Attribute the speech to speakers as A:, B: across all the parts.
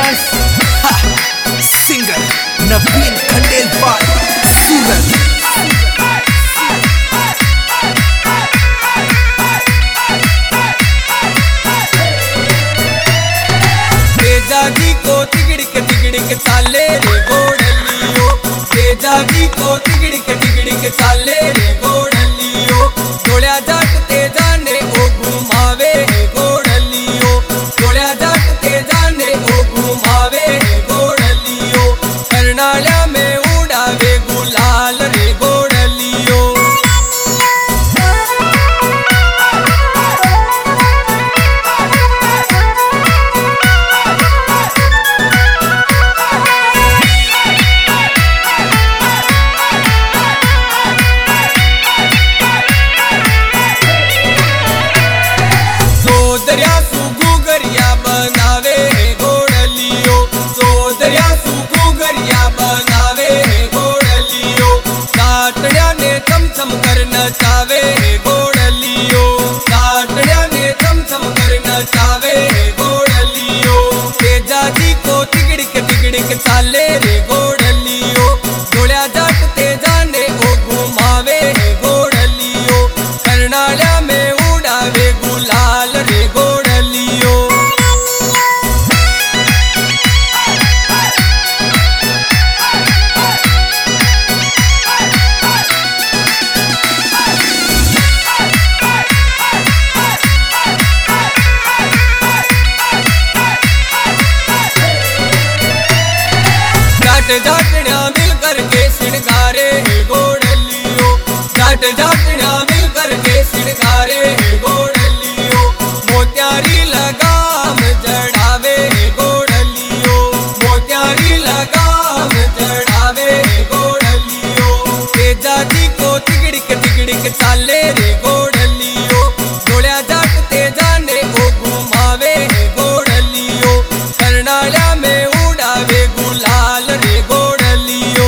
A: Presents singer Naveen Khandelwal Surat.
B: Tejaji को तिगड़िक चाले रे गोड़लियो, तेजाजी को तिगड़िक चाले रे गोड़लियो। गोड़िया जाट तेजा ने ओ घुमावे गोड़लियो, गोड़िया जाट तेजा ने ओ घुमावे गोड़लियो। कर्नाल्या में उड़ावे गुलाल रे गोड़लियो। सोदरिया सुगुगरिया बनावे गोड़लियो, सोदरिया सुगुगरिया बनावे गोड़लियो। साटड़िया ने चमचम कर नचावे गोड़लियो, साटड़िया ने चमचम कर नचावे गोड़लियो। तेजाजी को तिगड़िक चाले रे गोड़लियो, गोड़िया जाट तेजा ने ओ घुमावे गोड़लियो। कर्नाल्या में उड़ावे गुलाल रे गोड़लियो। जाट जाटड़िया मिल करके सिणगारे गोड़लियो, जाट जाटड़िया मिल करके सिणगारे गोड़लियो। मोत्यारी लगाम जड़ावे गोड़लियो, मोत्यारी लगाम जड़ावे गोड़लियो। तेजाजी को तिगड़िक चाले रे गोड़लियो, गोड़िया जाट तेजा ने ओ घुमावे गोड़लियो। कर्नाल्या में उड़ावे गुलाल रे गोड़लियो।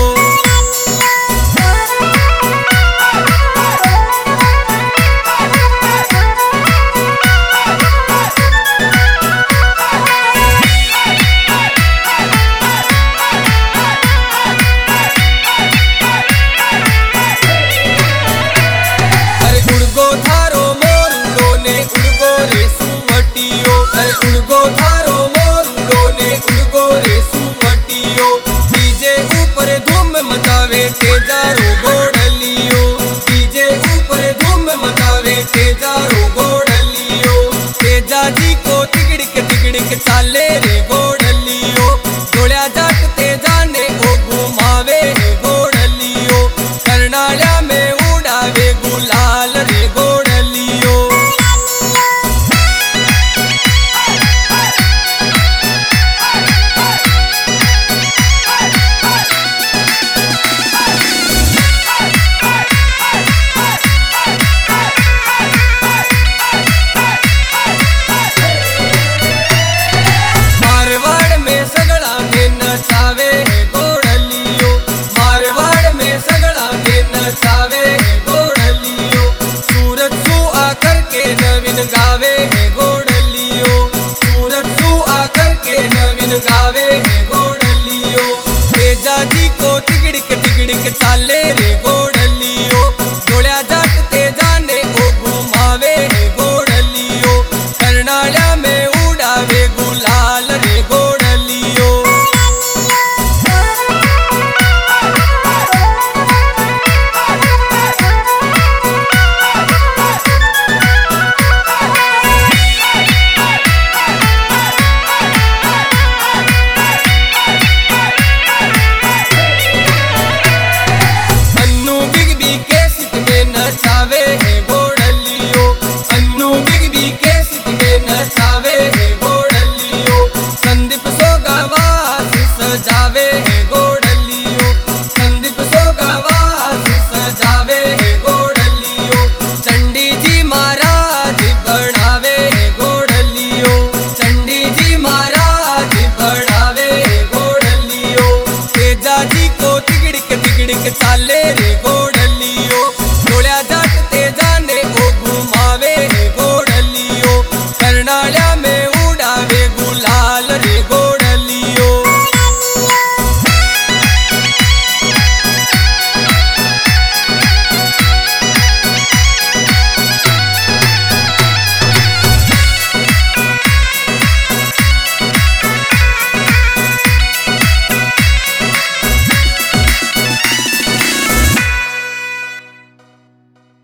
B: अरे उड़गो थारो मोरुड़ो ने उड़गो रे सुवटियो, अरे उड़गो थारो मोरुड़ो ने उड़गो रे सुवटियो। डीजे ऊपर धूम मचावे तेजारो गोड़लियो, डीजे ऊपर धूम मचावे तेजारो गोड़लियो। तेजाजी को तिगड़िक चाले रे गोड़लियो, गोड़िया जाट तेजा ने ओ घुमावे गोड़लियो। कर्नाल्या में उड़ावे गुलाल रे गोड़लियो। मारवाड़ में सगड़ा के नचावे गोड़लियो, मारवाड़ में सगड़ा के नचावे गोड़लियो। सूरत सु आकर के नवीन गावे गोड़लियो, सूरत सु आकर के नवीन गावे गोड़लियो। तेजाजी को तिगड़िक चाले रे